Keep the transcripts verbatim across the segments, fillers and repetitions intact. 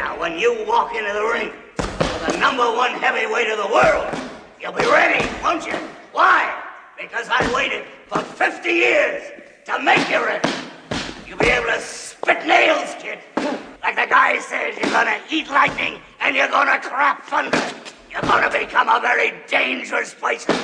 Now, when you walk into the ring with the number one heavyweight of the world, you'll be ready, won't you? Why? Because I waited for fifty years to make you ready. You'll be able to spit nails, kid. Like the guy says, you're gonna eat lightning and you're gonna crap thunder. You're gonna become a very dangerous person.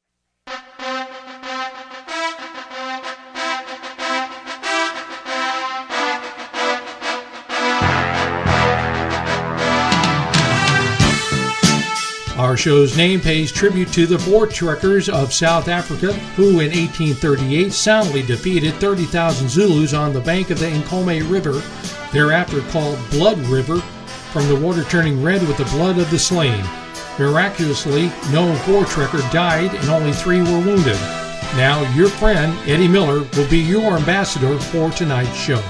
Our show's name pays tribute to the Voortrekkers of South Africa, who in eighteen thirty-eight soundly defeated thirty thousand Zulus on the bank of the Nkomo River, thereafter called Blood River, from the water turning red with the blood of the slain. Miraculously, no Voortrekker died and only three were wounded. Now, your friend, Eddie Miller, will be your ambassador for tonight's show.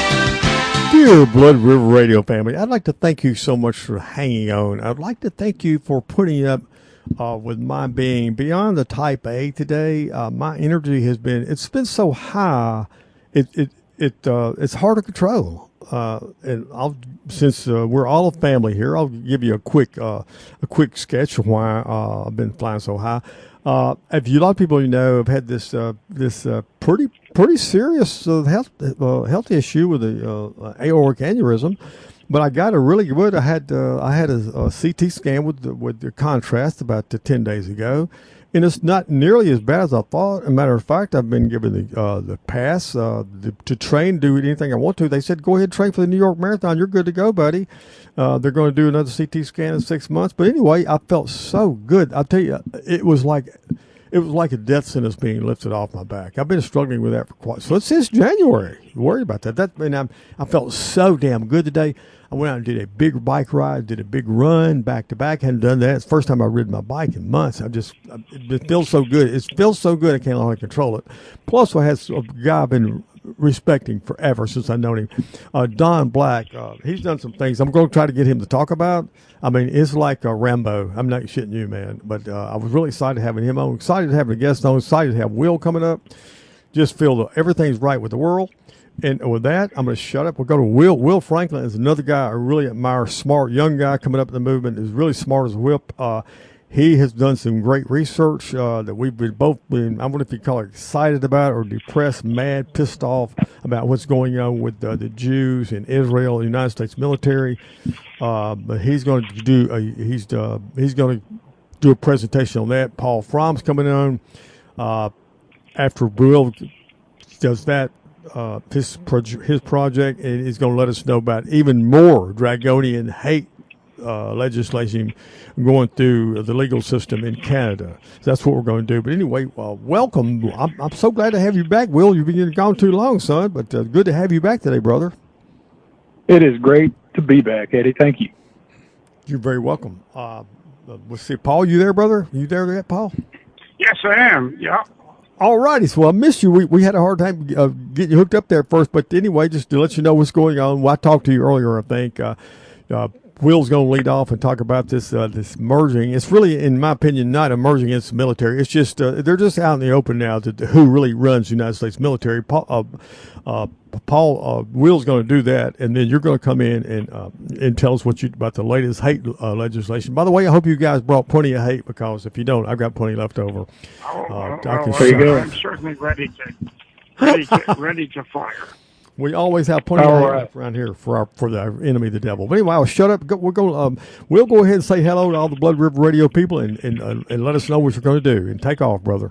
Dear Blood River Radio family, I'd like to thank you so much for hanging on. I'd like to thank you for putting up uh, with my being beyond the type A today. Uh, my energy has been, it's been so high, it it it uh, it's hard to control. Uh, and I'll, since uh, we're all a family here, I'll give you a quick uh, a quick sketch of why uh, I've been flying so high. Uh, if you, a lot of people you know have had this uh, this uh, pretty pretty serious uh, health uh, health issue with the uh, aortic aneurysm, but I got a really good. I had uh, I had a, a C T scan with the, with the contrast about uh, ten days ago, and it's not nearly as bad as I thought. As a matter of fact, I've been given the uh, the pass uh, the, to train, do anything I want to. They said, go ahead, train for the New York Marathon. You're good to go, buddy. Uh, they're going to do another C T scan in six months. But anyway, I felt so good. I'll tell you, it was like it was like a death sentence being lifted off my back. I've been struggling with that for quite so since January. Worried about that. That and I, I felt so damn good today. I went out and did a big bike ride, did a big run back to back. Hadn't done that. It's the first time I've ridden my bike in months. I just it feels so good. It feels so good. I can't hardly control it. Plus, I had a guy I've been respecting forever since I've known him, uh, Don Black. Uh, he's done some things I'm going to try to get him to talk about. I mean, it's like a Rambo. I'm not shitting you, man. But uh, I was really excited having him on. Excited to have a guest on. Excited to have Will coming up. Just feel that everything's right with the world. And with that, I'm going to shut up. We'll go to Will. Will Franklin is another guy I really admire. Smart, young guy coming up in the movement. Is really smart as a whip. Uh, he has done some great research uh, that we've been both been, I wonder if you call it excited about or depressed, mad, pissed off about what's going on with uh, the Jews in Israel, the United States military. Uh, but he's going to do a, he's uh, he's going to do a presentation on that. Paul Fromm's coming on uh, after Will does that. Uh, his, proje- his project, and he's going to let us know about even more draconian hate uh, legislation going through the legal system in Canada. So that's what we're going to do. But anyway, uh, welcome. I'm, I'm so glad to have you back, Will. You've been gone too long, son, but uh, good to have you back today, brother. It is great to be back, Eddie. Thank you. You're very welcome. Uh, let's see, Paul, you there, brother? You there yet, Paul? Yes, I am. Yeah. All righty, so I missed you. We we had a hard time uh, getting you hooked up there first, but anyway, just to let you know what's going on. Well, I talked to you earlier, I think. Uh, uh, Will's going to lead off and talk about this uh, this merging. It's really, in my opinion, not a merging against the military. It's just uh, they're just out in the open now to, to who really runs the United States military. Paul, uh, uh, Paul uh, Will's going to do that, and then you're going to come in and uh, and tell us what you about the latest hate uh, legislation. By the way, I hope you guys brought plenty of hate, because if you don't, I've got plenty left over. Oh, Uh, oh, I can oh, show you. I'm certainly ready to ready to ready to fire. We always have plenty All of right. hate around here for our for the enemy, the devil. But anyway, I'll shut up. Go, we're going. Um, we'll go ahead and say hello to all the Blood River Radio people, and and uh, and let us know what you're going to do. And take off, brother.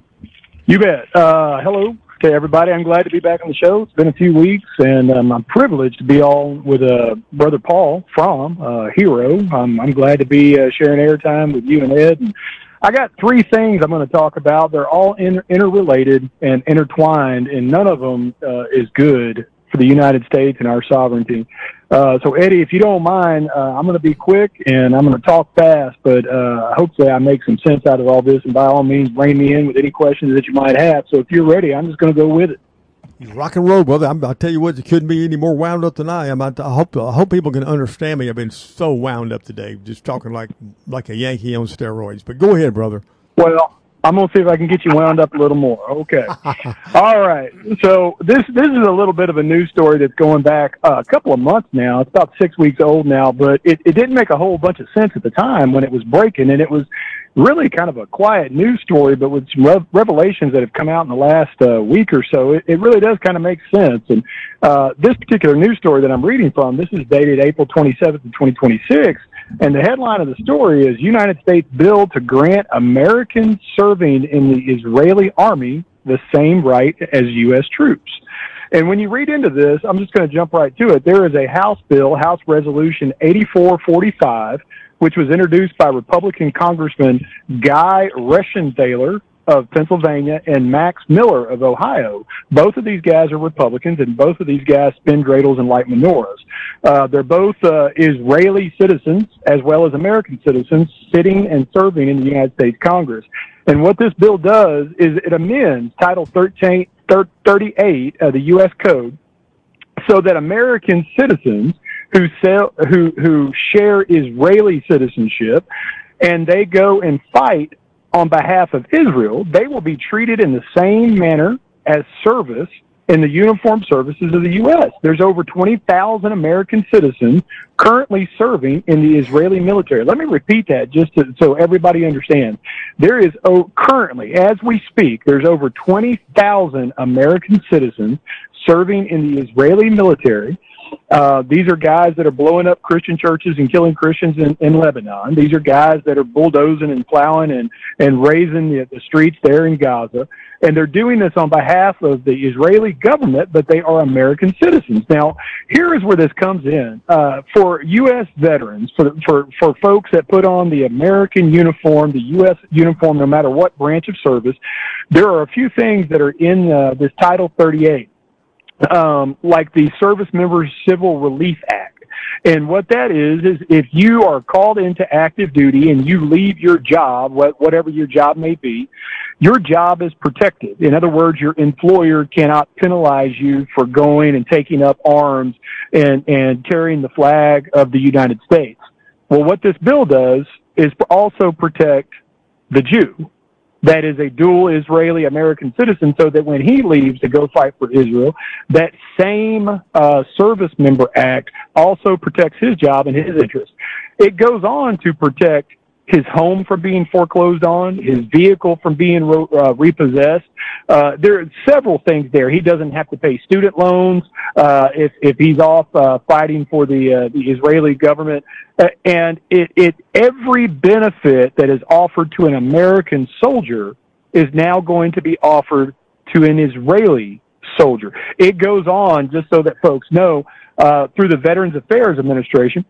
You bet. Uh, hello to everybody. I'm glad to be back on the show. It's been a few weeks, and um, I'm privileged to be on with uh, Brother Paul from uh, Hero. Um, I'm glad to be uh, sharing airtime with you and Ed. And I got three things I'm going to talk about. They're all inter- interrelated and intertwined, and none of them uh, is good for the United States and our sovereignty. Uh, so, Eddie, if you don't mind, uh, I'm going to be quick, and I'm going to talk fast, but uh, hopefully I make some sense out of all this, and by all means, rein me in with any questions that you might have. So if you're ready, I'm just going to go with it. Rock and roll, brother. I'm, I'll tell you what, you couldn't be any more wound up than I am. I, I hope I hope people can understand me. I've been so wound up today, just talking like like a Yankee on steroids. But go ahead, brother. Well, I'm going to see if I can get you wound up a little more. Okay. All right. So this this is a little bit of a news story that's going back uh, a couple of months now. It's about six weeks old now, but it, it didn't make a whole bunch of sense at the time when it was breaking, and it was really kind of a quiet news story, but with some rev- revelations that have come out in the last uh, week or so, it, it really does kind of make sense. And uh, this particular news story that I'm reading from, this is dated April twenty-seventh of twenty twenty-six, and the headline of the story is United States bill to grant Americans serving in the Israeli army the same right as U S troops. And when you read into this, I'm just going to jump right to it. There is a House bill, House Resolution eighty-four forty-five, which was introduced by Republican Congressman Guy Reschenthaler of Pennsylvania and Max Miller of Ohio. Both of these guys are Republicans, and both of these guys spin dreidels and light menorahs. Uh, they're both uh, Israeli citizens as well as American citizens sitting and serving in the United States Congress. And what this bill does is it amends Title thirteen, thirty-eight of the U S Code so that American citizens who sell, who who share Israeli citizenship, and they go and fight on behalf of Israel, they will be treated in the same manner as service in the uniformed services of the U S. There's over twenty thousand American citizens currently serving in the Israeli military. Let me repeat that just to, so everybody understands. There is oh, currently, as we speak, there's over twenty thousand American citizens serving in the Israeli military. Uh, these are guys that are blowing up Christian churches and killing Christians in, in Lebanon. These are guys that are bulldozing and plowing and, and raising the, the streets there in Gaza. And they're doing this on behalf of the Israeli government, but they are American citizens. Now, here is where this comes in. Uh, for U S veterans, for, for, for folks that put on the American uniform, the U S uniform, no matter what branch of service, there are a few things that are in uh, this Title thirty-eight. Um, like the Service Members Civil Relief Act. And what that is, is if you are called into active duty and you leave your job, whatever your job may be, your job is protected. In other words, your employer cannot penalize you for going and taking up arms and, and carrying the flag of the United States. Well, what this bill does is also protect the Jew. That is a dual Israeli-American citizen, so that when he leaves to go fight for Israel, that same uh, Service Member Act also protects his job and his interests. It goes on to protect his home from being foreclosed on, his vehicle from being uh, repossessed. Uh, there are several things there. He doesn't have to pay student loans uh, if if he's off uh, fighting for the uh, the Israeli government. Uh, and it, it every benefit that is offered to an American soldier is now going to be offered to an Israeli soldier. It goes on, just so that folks know, uh, through the Veterans Affairs Administration.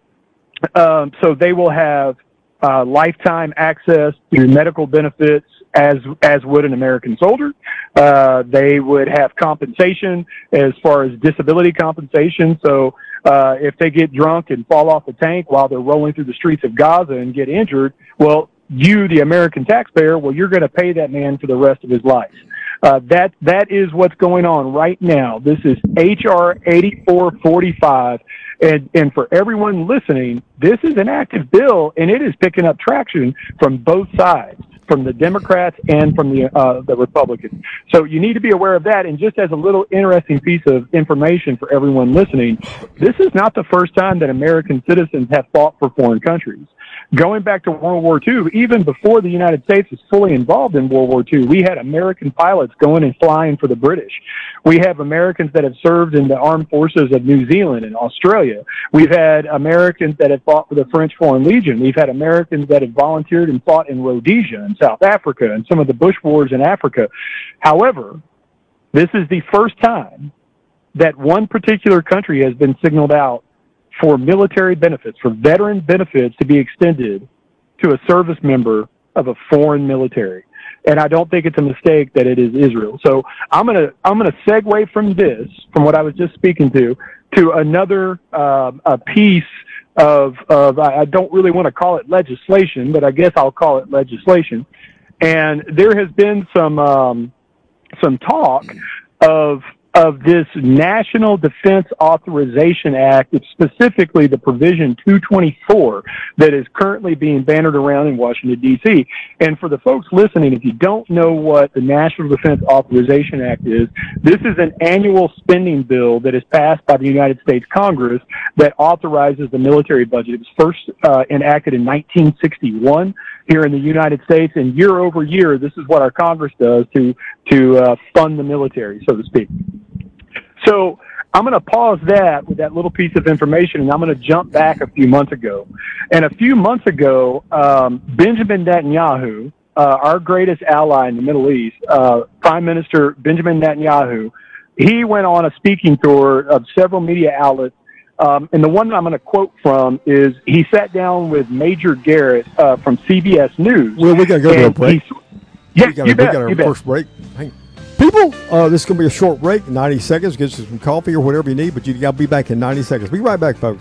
Um, so they will have Uh, lifetime access to medical benefits as as would an American soldier. Uh, they would have compensation as far as disability compensation. So uh, if they get drunk and fall off the tank while they're rolling through the streets of Gaza and get injured, well, you, the American taxpayer, well, you're going to pay that man for the rest of his life. Uh, that that is what's going on right now. This is H R eighty-four forty-five. And, and for everyone listening, this is an active bill, and it is picking up traction from both sides, from the Democrats and from the uh, the Republicans. So you need to be aware of that. And just as a little interesting piece of information for everyone listening, this is not the first time that American citizens have fought for foreign countries. Going back to World War Two, even before the United States was fully involved in World War Two, we had American pilots going and flying for the British. We have Americans that have served in the armed forces of New Zealand and Australia. We've had Americans that have fought for the French Foreign Legion. We've had Americans that have volunteered and fought in Rhodesia and South Africa and some of the Bush wars in Africa. However, this is the first time that one particular country has been signaled out for military benefits, for veteran benefits to be extended to a service member of a foreign military. And I don't think it's a mistake that it is Israel. So I'm going to I'm going to segue from this, from what I was just speaking to, to another uh, a piece of, of, I don't really want to call it legislation, but I guess I'll call it legislation. And there has been some um, some talk of of this National Defense Authorization Act, specifically the provision two twenty-four that is currently being bannered around in Washington, D C. And for the folks listening, if you don't know what the National Defense Authorization Act is, this is an annual spending bill that is passed by the United States Congress that authorizes the military budget. It was first uh, enacted in nineteen sixty-one here in the United States, and year over year, this is what our Congress does to to uh, fund the military, so to speak. So I'm going to pause that with that little piece of information, and I'm going to jump back a few months ago. And a few months ago, um, Benjamin Netanyahu, uh, our greatest ally in the Middle East, uh, Prime Minister Benjamin Netanyahu, he went on a speaking tour of several media outlets. Um, and the one I'm going to quote from is he sat down with Major Garrett uh, from C B S News. Well, we got to go to a break. Yeah, we got you bet, our you first bet. break. Hang. People, uh, this is going to be a short break, ninety seconds. Get you some coffee or whatever you need, but you got to be back in ninety seconds. Be right back, folks.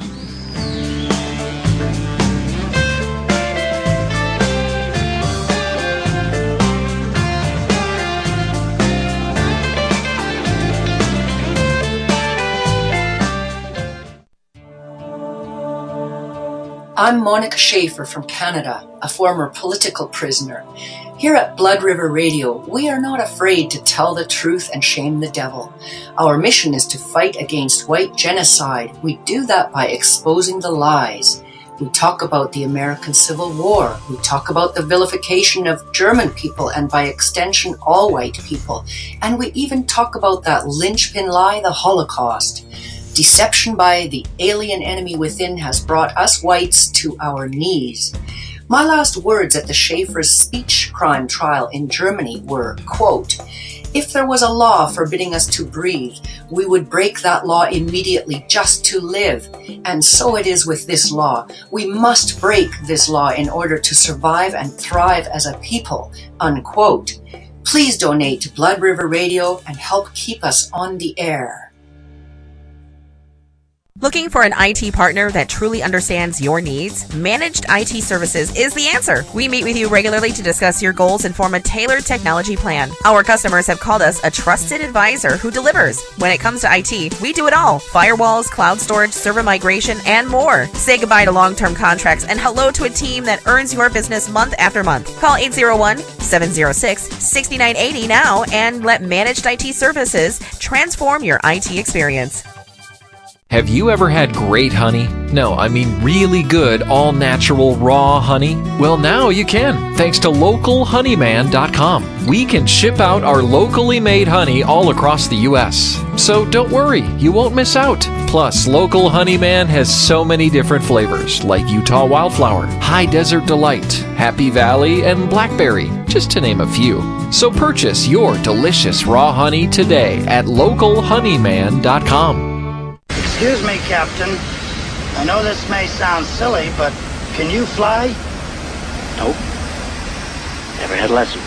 I'm Monica Schaefer from Canada, a former political prisoner. Here at Blood River Radio, we are not afraid to tell the truth and shame the devil. Our mission is to fight against white genocide. We do that by exposing the lies. We talk about the American Civil War. We talk about the vilification of German people and by extension all white people. And we even talk about that linchpin lie, the Holocaust. Deception by the alien enemy within has brought us whites to our knees. My last words at the Schaefer's speech crime trial in Germany were, quote, "If there was a law forbidding us to breathe, we would break that law immediately just to live. And so it is with this law. We must break this law in order to survive and thrive as a people," unquote. Please donate to Blood River Radio and help keep us on the air. Looking for an I T partner that truly understands your needs? Managed I T Services is the answer. We meet with you regularly to discuss your goals and form a tailored technology plan. Our customers have called us a trusted advisor who delivers. When it comes to I T, we do it all. Firewalls, cloud storage, server migration, and more. Say goodbye to long-term contracts and hello to a team that earns your business month after month. Call eight zero one, seven zero six, six nine eight zero now and let Managed I T Services transform your I T experience. Have you ever had great honey? No, I mean really good, all-natural, raw honey? Well, now you can, thanks to local honeyman dot com. We can ship out our locally made honey all across the U S. So don't worry, you won't miss out. Plus, Local Honeyman has so many different flavors, like Utah Wildflower, High Desert Delight, Happy Valley, and Blackberry, just to name a few. So purchase your delicious raw honey today at local honeyman dot com. Excuse me, Captain. I know this may sound silly, but can you fly? Nope. Never had a lesson.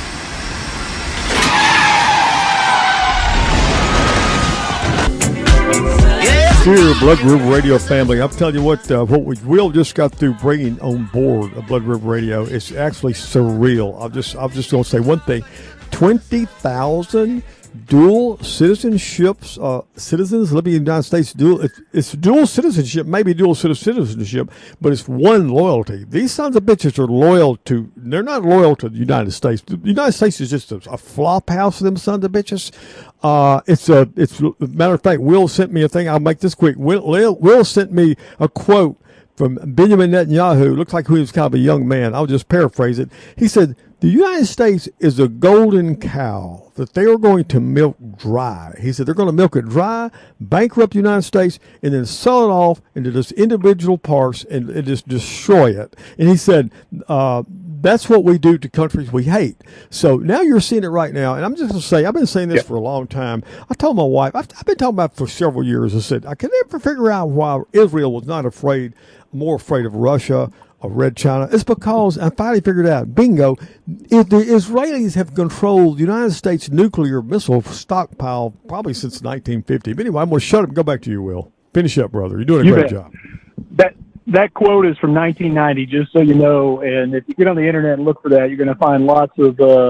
Dear Blood River Radio family, I'm telling you what, uh, what we Will just got through bringing on board a Blood River Radio is actually surreal. I'm just, I'm just going to say one thing: twenty thousand dual citizenships, uh, citizens living in the United States. Dual, it's, it's dual citizenship, maybe dual citizenship, but it's one loyalty. These sons of bitches are loyal to, they're not loyal to the United States. The United States is just a, a flop house for them sons of bitches. Uh, it's a, it's a matter of fact, Will sent me a thing. I'll make this quick. Will, Will sent me a quote from Benjamin Netanyahu. Looks like he was kind of a young man. I'll just paraphrase it. He said, "The United States is a golden cow that they are going to milk dry." He said they're going to milk it dry, bankrupt the United States, and then sell it off into just individual parts and, and just destroy it. And he said, uh, that's what we do to countries we hate. So now you're seeing it right now. And I'm just going to say, I've been saying this yeah. for a long time. I told my wife, I've, I've been talking about it for several years. I said, I can never figure out why Israel was not afraid, more afraid of Russia, of Red China. It's because I finally figured out, bingo, if the Israelis have controlled the United States nuclear missile stockpile probably since nineteen fifty. But anyway, I'm going to shut up and go back to you, Will. Finish up, brother. You're doing a you great bet. job. That that quote is from nineteen ninety, just so you know. And if you get on the internet and look for that, you're going to find lots of uh,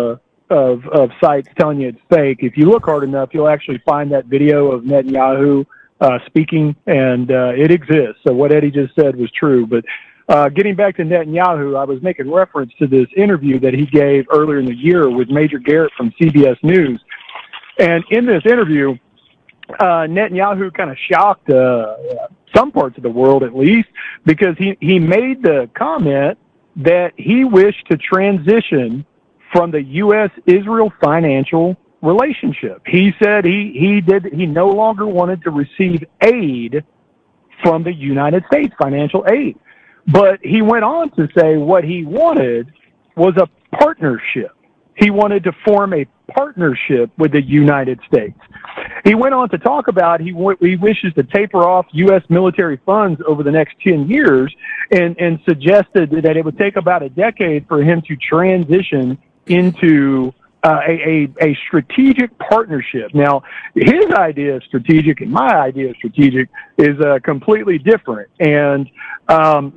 of, of sites telling you it's fake. If you look hard enough, you'll actually find that video of Netanyahu uh, speaking, and uh, it exists. So what Eddie just said was true. But uh, getting back to Netanyahu, I was making reference to this interview that he gave earlier in the year with Major Garrett from C B S News. And in this interview, uh, Netanyahu kind of shocked uh, some parts of the world, at least, because he, he made the comment that he wished to transition from the U S Israel financial relationship. He said he, he did he no longer wanted to receive aid from the United States, financial aid. But he went on to say what he wanted was a partnership. He wanted to form a partnership with the United States. He went on to talk about he, w- he wishes to taper off U S military funds over the next ten years and, and suggested that it would take about a decade for him to transition into uh, a, a, a strategic partnership. Now, his idea of strategic and my idea of strategic is uh, completely different. And um,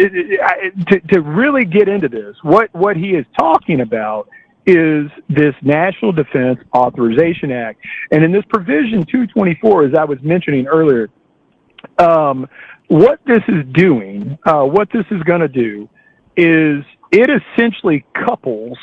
to, to really get into this, what, what he is talking about is this National Defense Authorization Act. And in this provision two twenty-four, as I was mentioning earlier, um, what this is doing, uh, what this is going to do is it essentially couples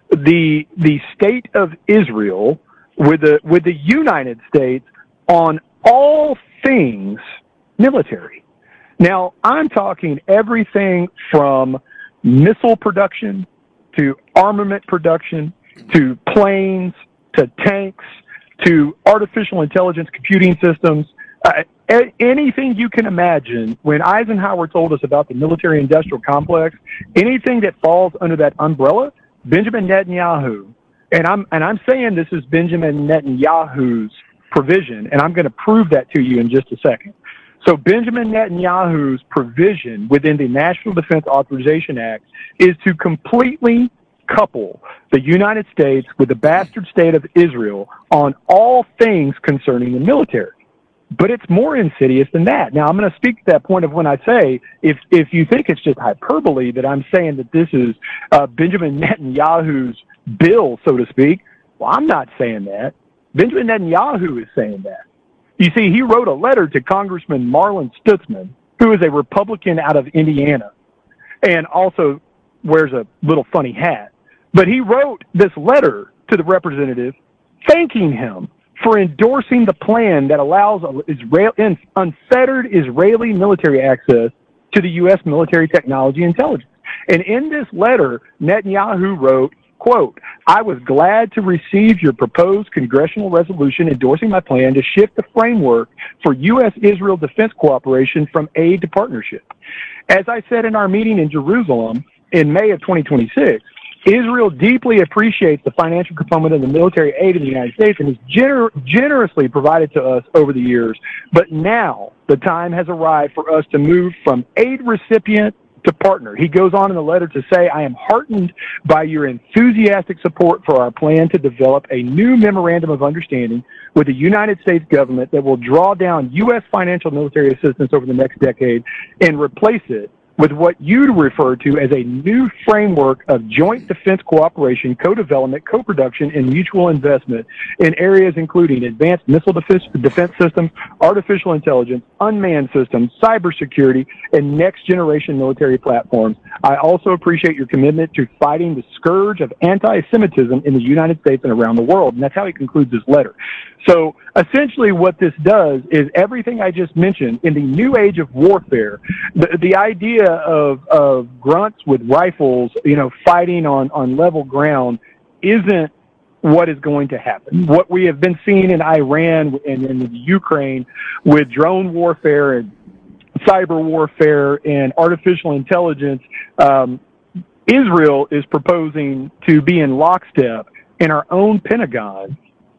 the the state of Israel with the with the United States on all things military. Now, I'm talking everything from missile production to armament production, to planes, to tanks, to artificial intelligence computing systems, uh, a- anything you can imagine. When Eisenhower told us about the military-industrial complex, anything that falls under that umbrella, Benjamin Netanyahu, and I'm and I'm saying this is Benjamin Netanyahu's provision, and I'm going to prove that to you in just a second. So Benjamin Netanyahu's provision within the National Defense Authorization Act is to completely couple the United States with the bastard state of Israel on all things concerning the military. But it's more insidious than that. Now, I'm going to speak to that point of when I say, if if you think it's just hyperbole that I'm saying that this is uh, Benjamin Netanyahu's bill, so to speak, well, I'm not saying that. Benjamin Netanyahu is saying that. You see, he wrote a letter to Congressman Marlin Stutzman, who is a Republican out of Indiana, and also wears a little funny hat. But he wrote this letter to the representative thanking him for endorsing the plan that allows Israel, unfettered Israeli military access to the U S military technology intelligence. And in this letter, Netanyahu wrote, quote, "I was glad to receive your proposed congressional resolution endorsing my plan to shift the framework for U S Israel defense cooperation from aid to partnership. As I said in our meeting in Jerusalem in May of twenty twenty-six, Israel deeply appreciates the financial component of the military aid of the United States and has gener- generously provided to us over the years. But now the time has arrived for us to move from aid recipient to partner." He goes on in the letter to say, "I am heartened by your enthusiastic support for our plan to develop a new memorandum of understanding with the United States government that will draw down U S financial military assistance over the next decade and replace it with what you refer to as a new framework of joint defense cooperation, co-development, co-production, and mutual investment in areas including advanced missile defense, defense systems, artificial intelligence, unmanned systems, cybersecurity, and next-generation military platforms. I also appreciate your commitment to fighting the scourge of anti-Semitism in the United States and around the world." And that's how he concludes his letter. So essentially what this does is everything I just mentioned in the new age of warfare, the, the idea of, of grunts with rifles, you know, fighting on, on level ground isn't what is going to happen. What we have been seeing in Iran and in Ukraine with drone warfare and cyber warfare and artificial intelligence, um, Israel is proposing to be in lockstep in our own Pentagon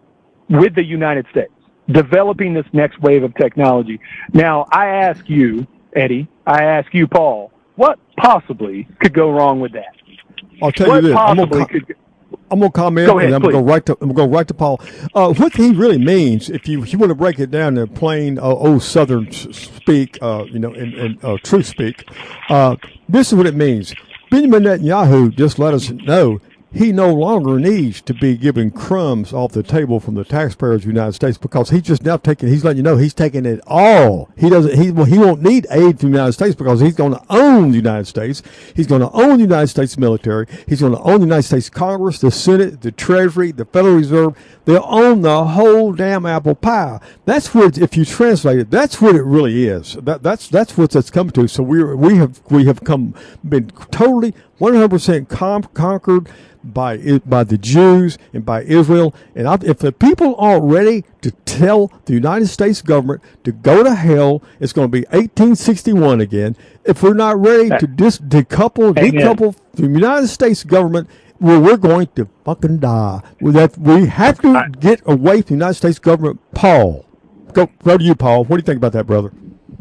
with the United States, developing this next wave of technology. Now, I ask you, Eddie, I ask you, Paul, what possibly could go wrong with that? I'll tell what you this. I'm gonna, com- could... I'm gonna comment, go ahead, and I'm please. gonna go right to I'm gonna go right to Paul. Uh, what he really means, if you if you want to break it down in plain uh, old Southern speak, uh, you know, in, in uh, truth speak, uh, this is what it means. Benjamin Netanyahu just let us know he no longer needs to be giving crumbs off the table from the taxpayers of the United States, because he's just now taking, he's letting you know he's taking it all. He doesn't, he, well, he won't need aid from the United States because he's going to own the United States. He's going to own the United States military. He's going to own the United States Congress, the Senate, the Treasury, the Federal Reserve. They'll own the whole damn apple pie. That's what, if you translate it, that's what it really is. That, that's, that's what it's come to. So we we have, we have come, been totally one hundred percent com- conquered by by the Jews and by Israel. And I, if the people aren't ready to tell the United States government to go to hell, it's going to be eighteen sixty-one again. If we're not ready to dis, decouple, decouple the United States government, well, we're going to fucking die. We have, we have to get away from the United States government. Paul, go, go to you, Paul. What do you think about that, brother?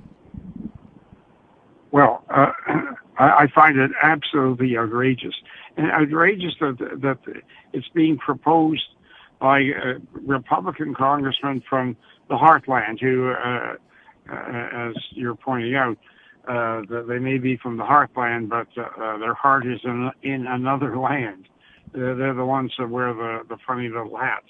Well, uh, I, I find it absolutely outrageous. And outrageous that that it's being proposed by a Republican congressman from the heartland, who, uh, uh, as you're pointing out, uh, that they may be from the heartland, but uh, their heart is in, in another land. Uh, they're the ones that wear the, the funny little hats.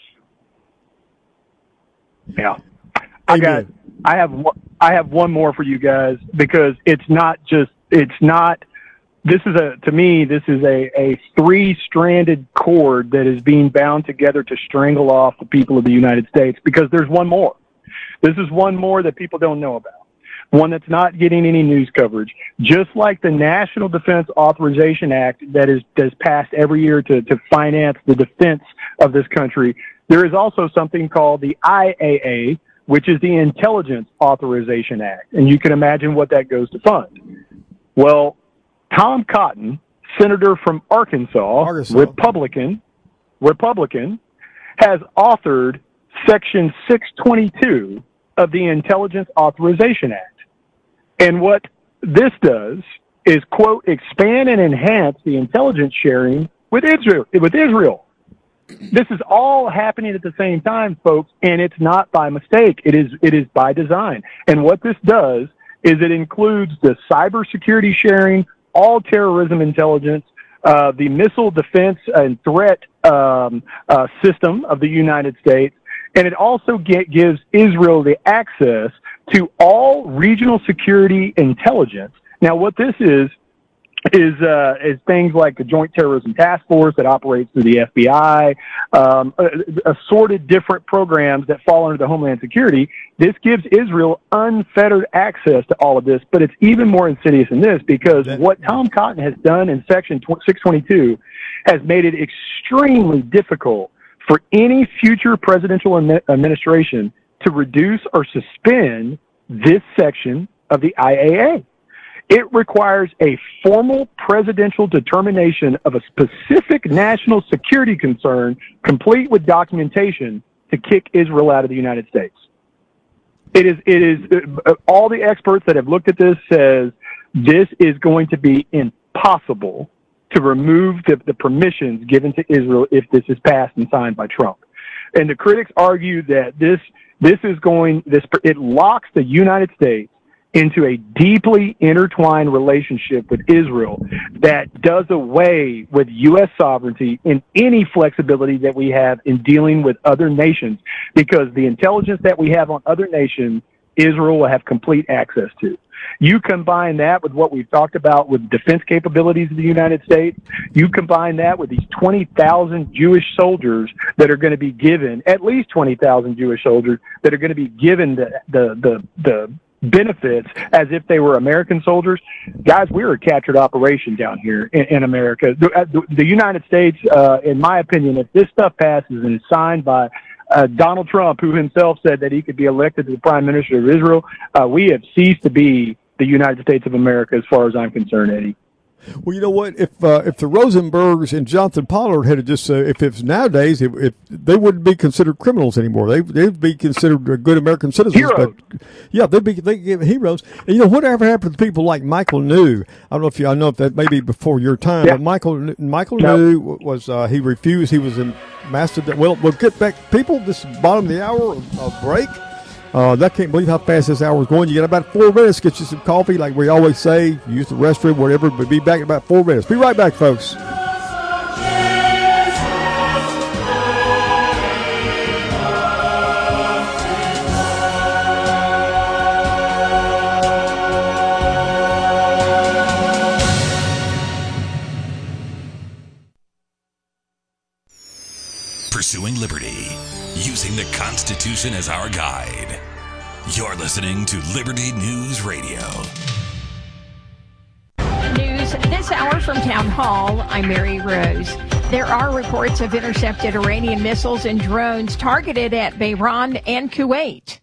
Yeah, I got. I have. I have one more for you guys, because it's not just. It's not. This is a, to me, this is a, a three-stranded cord that is being bound together to strangle off the people of the United States, because there's one more. This is one more that people don't know about, one that's not getting any news coverage. Just like the National Defense Authorization Act that is that's passed every year to, to finance the defense of this country, there is also something called the I A A, which is the Intelligence Authorization Act, and you can imagine what that goes to fund. Well, Tom Cotton, senator from Arkansas, Arkansas, Republican, Republican, has authored Section six twenty-two of the Intelligence Authorization Act. And what this does is, quote, expand and enhance the intelligence sharing with Israel. With Israel. This is all happening at the same time, folks, and it's not by mistake. It is it is by design. And what this does is it includes the cybersecurity sharing, all terrorism intelligence, uh, the missile defense and threat um, uh, system of the United States, and it also get, gives Israel the access to all regional security intelligence. Now, what this is, is uh, is things like the Joint Terrorism Task Force that operates through the F B I, um, assorted different programs that fall under the Homeland Security. This gives Israel unfettered access to all of this, but it's even more insidious than this, because what Tom Cotton has done in Section six twenty-two has made it extremely difficult for any future presidential administration to reduce or suspend this section of the I A A. It requires a formal presidential determination of a specific national security concern, complete with documentation, to kick Israel out of the United States. It is, it is, uh, all the experts that have looked at this says this is going to be impossible to remove the, the permissions given to Israel if this is passed and signed by Trump. And the critics argue that this, this is going, this, it locks the United States into a deeply intertwined relationship with Israel that does away with U S sovereignty and any flexibility that we have in dealing with other nations, because the intelligence that we have on other nations, Israel will have complete access to. You combine that with what we've talked about with defense capabilities of the United States. You combine that with these twenty thousand Jewish soldiers that are going to be given, at least twenty thousand Jewish soldiers that are going to be given the, the, the, the, benefits as if they were American soldiers. Guys, we're a captured operation down here in, in America. The, the United States, uh, in my opinion, if this stuff passes and is signed by uh, Donald Trump, who himself said that he could be elected to the Prime Minister of Israel, uh, we have ceased to be the United States of America as far as I'm concerned, Eddie. Well, you know what? If uh, if the Rosenbergs and Jonathan Pollard had just, uh, if it's nowadays, if, if they wouldn't be considered criminals anymore, they they'd be considered good American citizens. Heroes. But yeah, they'd be they give heroes. And you know, whatever happened to people like Michael New? I don't know if you, I know if that may be before your time, yeah. but Michael Michael no. New was uh, he refused. He was in master. Well, we'll get back, people. This is bottom of the hour uh, break. Uh, I can't believe how fast this hour is going. You got about four minutes. Get you some coffee, like we always say. Use the restroom, whatever. But be back in about four minutes. Be right back, folks. pursuing liberty, using the Constitution as our guide. You're listening to Liberty News Radio. News this hour from Town Hall. I'm Mary Rose. There are reports of intercepted Iranian missiles and drones targeted at Bahrain and Kuwait.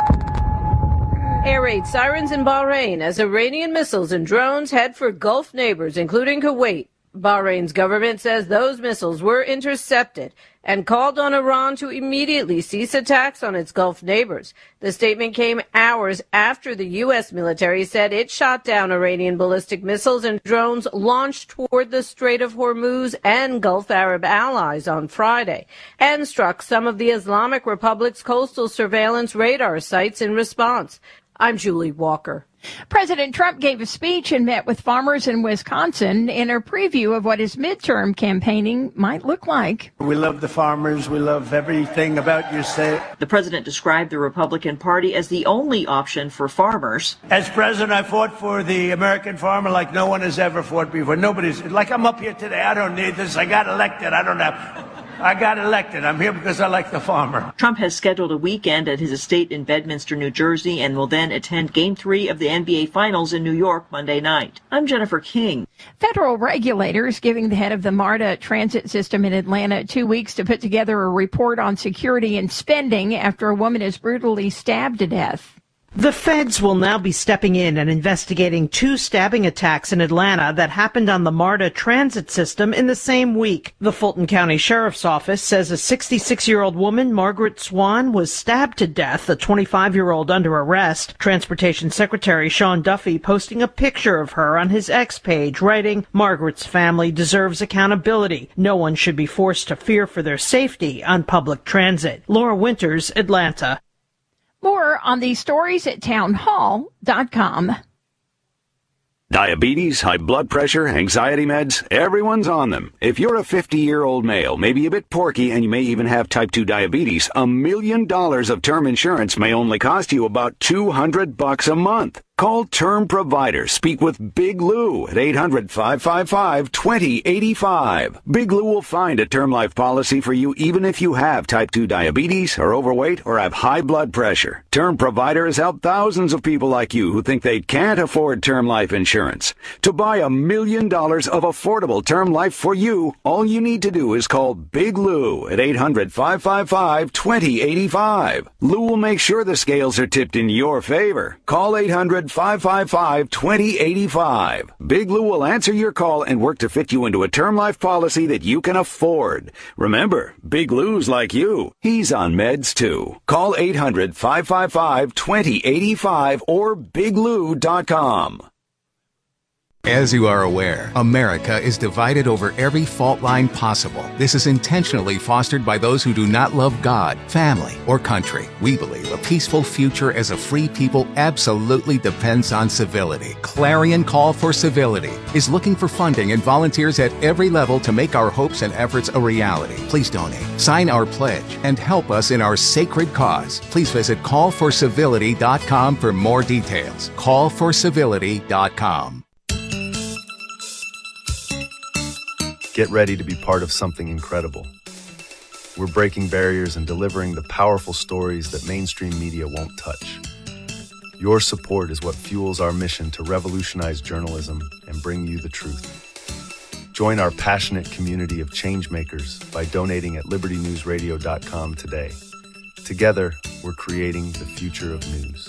Air raid sirens in Bahrain as Iranian missiles and drones head for Gulf neighbors, including Kuwait. Bahrain's government says those missiles were intercepted and called on Iran to immediately cease attacks on its Gulf neighbors. The statement came hours after the U S military said it shot down Iranian ballistic missiles and drones launched toward the Strait of Hormuz and Gulf Arab allies on Friday, and struck some of the Islamic Republic's coastal surveillance radar sites in response. I'm Julie Walker. President Trump gave a speech and met with farmers in Wisconsin in a preview of what his midterm campaigning might look like. We love the farmers. We love everything about your state. The president described the Republican Party as the only option for farmers. As president, I fought for the American farmer like no one has ever fought before. Nobody's, like I'm up here today. I don't need this. I got elected. I don't have... I got elected. I'm here because I like the farmer. Trump has scheduled a weekend at his estate in Bedminster, New Jersey, and will then attend Game three of the N B A Finals in New York Monday night. I'm Jennifer King. Federal regulators giving the head of the MARTA transit system in Atlanta two weeks to put together a report on security and spending after a woman is brutally stabbed to death. The feds will now be stepping in and investigating two stabbing attacks in Atlanta that happened on the MARTA transit system in the same week. The Fulton County Sheriff's Office says a sixty-six-year-old woman, Margaret Swan, was stabbed to death, a twenty-five-year-old under arrest. Transportation Secretary Sean Duffy posting a picture of her on his X page, writing, "Margaret's family deserves accountability. No one should be forced to fear for their safety on public transit." Laura Winters, Atlanta. More on these stories at town hall dot com. Diabetes, high blood pressure, anxiety meds, everyone's on them. If you're a fifty-year-old male, maybe a bit porky, and you may even have type two diabetes, a million dollars of term insurance may only cost you about two hundred bucks a month. Call Term Provider. Speak with Big Lou at eight hundred, five five five, two zero eight five. Big Lou will find a term life policy for you even if you have type two diabetes, are overweight, or have high blood pressure. Term Provider has helped thousands of people like you who think they can't afford term life insurance. To buy a million dollars of affordable term life for you, all you need to do is call Big Lou at eight hundred, five five five, two zero eight five. Lou will make sure the scales are tipped in your favor. Call eight hundred, five five five, two zero eight five. Big Lou will answer your call and work to fit you into a term life policy that you can afford. Remember, Big Lou's like you. He's on meds too. Call eight hundred, five five five, two zero eight five or big lou dot com. As you are aware, America is divided over every fault line possible. This is intentionally fostered by those who do not love God, family, or country. We believe a peaceful future as a free people absolutely depends on civility. Clarion Call for Civility is looking for funding and volunteers at every level to make our hopes and efforts a reality. Please donate, sign our pledge, and help us in our sacred cause. Please visit call for civility dot com for more details. call for civility dot com. Get ready to be part of something incredible. We're breaking barriers and delivering the powerful stories that mainstream media won't touch. Your support is what fuels our mission to revolutionize journalism and bring you the truth. Join our passionate community of changemakers by donating at liberty news radio dot com today. Together, we're creating the future of news.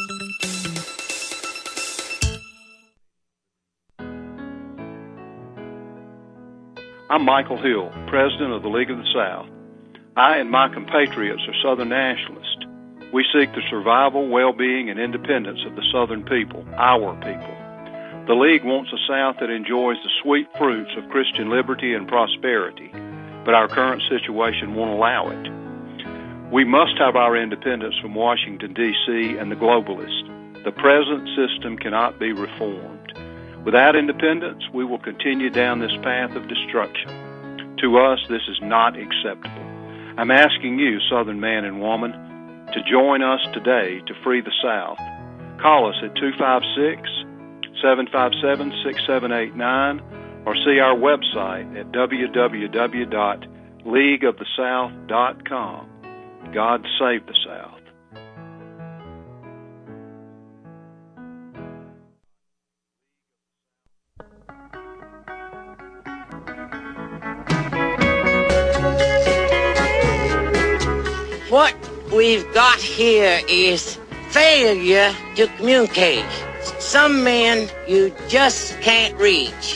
I'm Michael Hill, President of the League of the South. I and my compatriots are Southern nationalists. We seek the survival, well-being, and independence of the Southern people, our people. The League wants a South that enjoys the sweet fruits of Christian liberty and prosperity, but our current situation won't allow it. We must have our independence from Washington, D C and the globalists. The present system cannot be reformed. Without independence, we will continue down this path of destruction. To us, this is not acceptable. I'm asking you, Southern man and woman, to join us today to free the South. Call us at two five six, seven five seven, six seven eight nine or see our website at w w w dot league of the south dot com. God save the South. What we've got here is failure to communicate. Some men you just can't reach.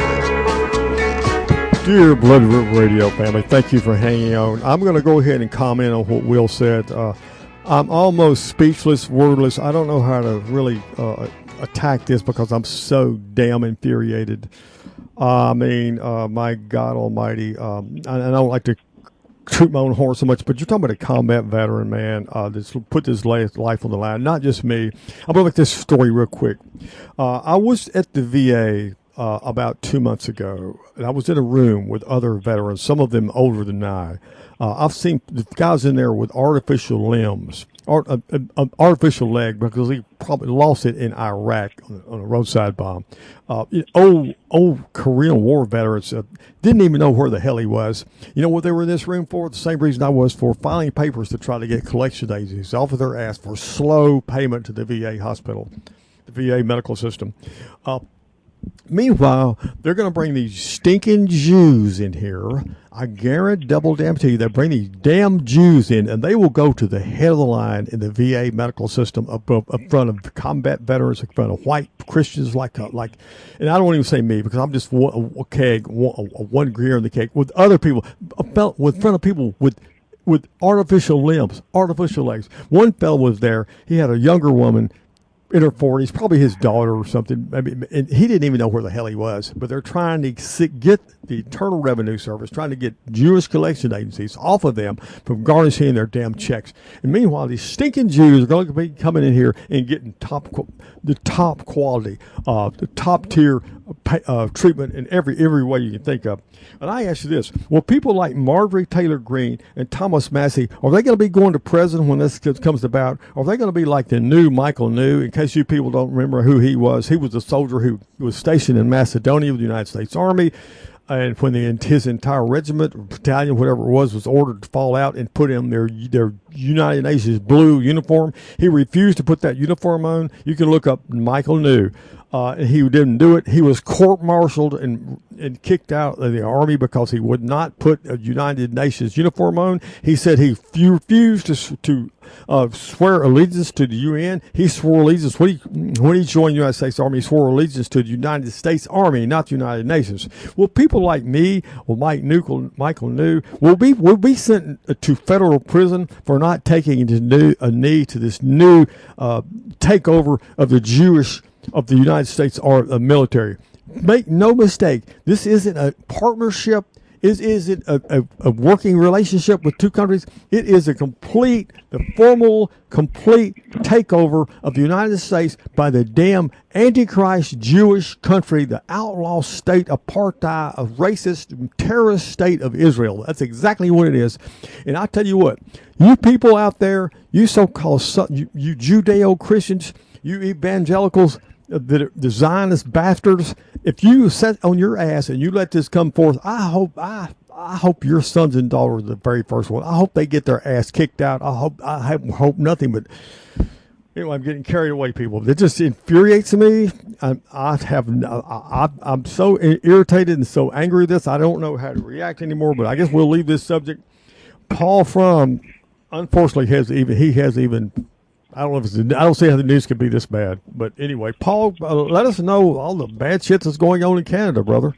Dear Blood River Radio family, thank you for hanging on. I'm going to go ahead and comment on what Will said. Uh, I'm almost speechless, wordless. I don't know how to really uh, attack this because I'm so damn infuriated. Uh, I mean, uh, my God Almighty, um, I, I don't like to toot my own horn so much, but you're talking about a combat veteran, man, uh, that's put his life on the line. Not just me. I'm going to make this story real quick. Uh, I was at the V A uh, about two months ago, and I was in a room with other veterans, some of them older than I. Uh, I've seen the guys in there with artificial limbs, art, uh, uh, artificial leg, because he probably lost it in Iraq on, on a roadside bomb. Uh, old, old Korean War veterans uh, didn't even know where the hell he was. You know what they were in this room for? The same reason I was for, filing papers to try to get collection agencies off of their ass for slow payment to the V A hospital, the V A medical system. Uh, Meanwhile, they're going to bring these stinking Jews in here. I guarantee, double damn to you, they bring these damn Jews in, and they will go to the head of the line in the V A medical system up, up, up front of combat veterans, in front of white Christians, like, uh, like, and I don't even say me because I'm just one, a keg, one, one gear in the cake with other people, with front of people with with artificial limbs, artificial legs. One fellow was there. He had a younger woman in her forties, probably his daughter or something. I mean, and he didn't even know where the hell he was. But they're trying to get the Internal Revenue Service, trying to get Jewish collection agencies off of them from garnishing their damn checks. And meanwhile, these stinking Jews are going to be coming in here and getting top, the top quality, uh, the top tier uh, treatment in every every way you can think of. And I ask you this: will people like Marjorie Taylor Greene and Thomas Massie, are they going to be going to prison when this comes about? Are they going to be like the new Michael New? In case you people don't remember who he was, he was a soldier who was stationed in Macedonia with the United States Army. And when the, his entire regiment, or battalion, whatever it was, was ordered to fall out and put in their their United Nations blue uniform, he refused to put that uniform on. You can look up Michael New. Uh, and he didn't do it. He was court-martialed and and kicked out of the Army because he would not put a United Nations uniform on. He said he refused to to uh, swear allegiance to the U N. He swore allegiance when he when he joined the United States Army. He swore allegiance to the United States Army, not the United Nations. Well, people like me, or Mike New, Michael New, will be will be sent to federal prison for not taking a, new, a knee to this new uh, takeover of the Jewish. Of the United States or uh, military. Make no mistake, this isn't a partnership. Is is it a, a, a working relationship with two countries? It is a complete, the formal, complete takeover of the United States by the damn Antichrist Jewish country, the outlaw state, apartheid, a racist, terrorist state of Israel. That's exactly what it is. And I tell you what, you people out there, you so-called you, you Judeo-Christians, you evangelicals, the, the Zionist bastards, if you sit on your ass and you let this come forth, I hope I I hope your sons and daughters are the very first one. I hope they get their ass kicked out. I hope I hope nothing but. Anyway, I'm getting carried away, people. It just infuriates me. I, I have I, I'm so irritated and so angry at this. I don't know how to react anymore. But I guess we'll leave this subject. Paul Fromm, unfortunately, has even he has even. I don't know if it's, I don't see how the news could be this bad. But anyway, Paul, uh, let us know all the bad shit that's going on in Canada, brother.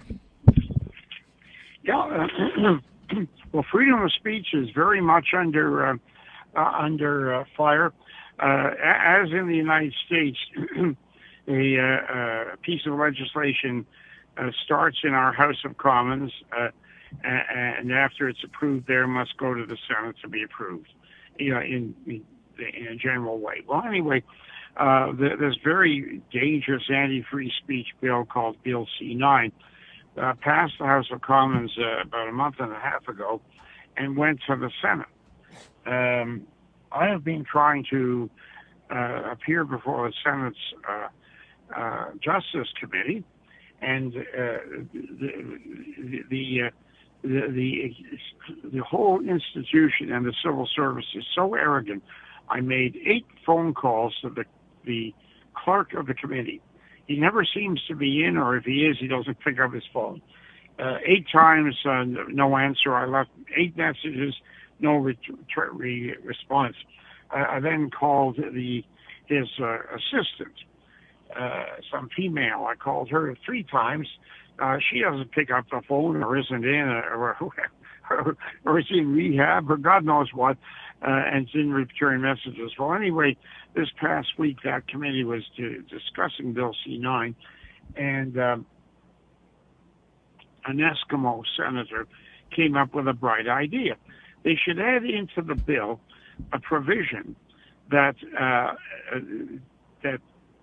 Yeah, uh, well, freedom of speech is very much under uh, uh, under uh, fire. Uh, as in the United States, a, uh, a piece of legislation uh, starts in our House of Commons, uh, and after it's approved there, must go to the Senate to be approved, you know, in, in in a general way. Well, anyway, uh, the, this very dangerous anti-free speech bill called Bill C nine uh, passed the House of Commons uh, about a month and a half ago and went to the Senate. Um, I have been trying to uh, appear before the Senate's uh, uh, Justice Committee, and uh, the, the, the uh, the, the the whole institution and the civil service is so arrogant. I made eight phone calls to the the clerk of the committee. He never seems to be in, or if he is, he doesn't pick up his phone. Uh, eight times, uh, no answer. I left eight messages, no re- re- response. Uh, I then called the his uh, assistant, uh, some female. I called her three times. Uh, she doesn't pick up the phone, or isn't in, or, or, or is in rehab, or God knows what, uh, and didn't return messages. Well, anyway, this past week that committee was to, discussing Bill C nine, and um, an Eskimo senator came up with a bright idea. They should add into the bill a provision that uh, that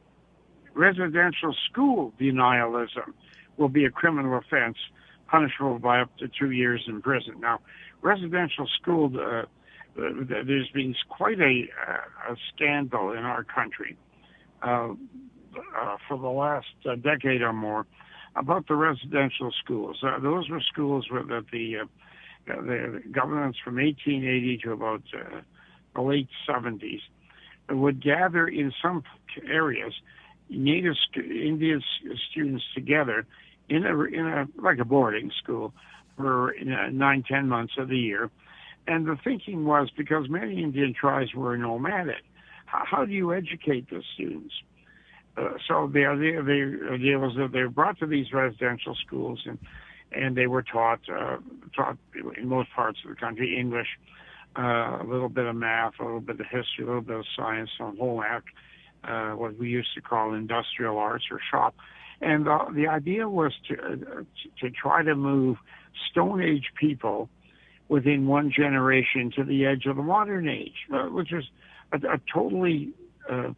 residential school denialism will be a criminal offense, punishable by up to two years in prison. Now, residential school, uh, there's been quite a, a scandal in our country uh, uh, for the last uh, decade or more about the residential schools. Uh, those were schools where the, the, uh, the governments from eighteen eighty to about uh, the late seventies would gather in some areas Native Indian students together in a, in a like a boarding school for nine, ten months of the year. And the thinking was, because many Indian tribes were nomadic, how, how do you educate the students? Uh, so the idea, the idea was that they were brought to these residential schools, and and they were taught uh, taught in most parts of the country English, uh, a little bit of math, a little bit of history, a little bit of science, some homework, uh, what we used to call industrial arts or shop. And uh, the idea was to uh, to try to move Stone Age people within one generation to the edge of the modern age, uh, which is a, a totally uh,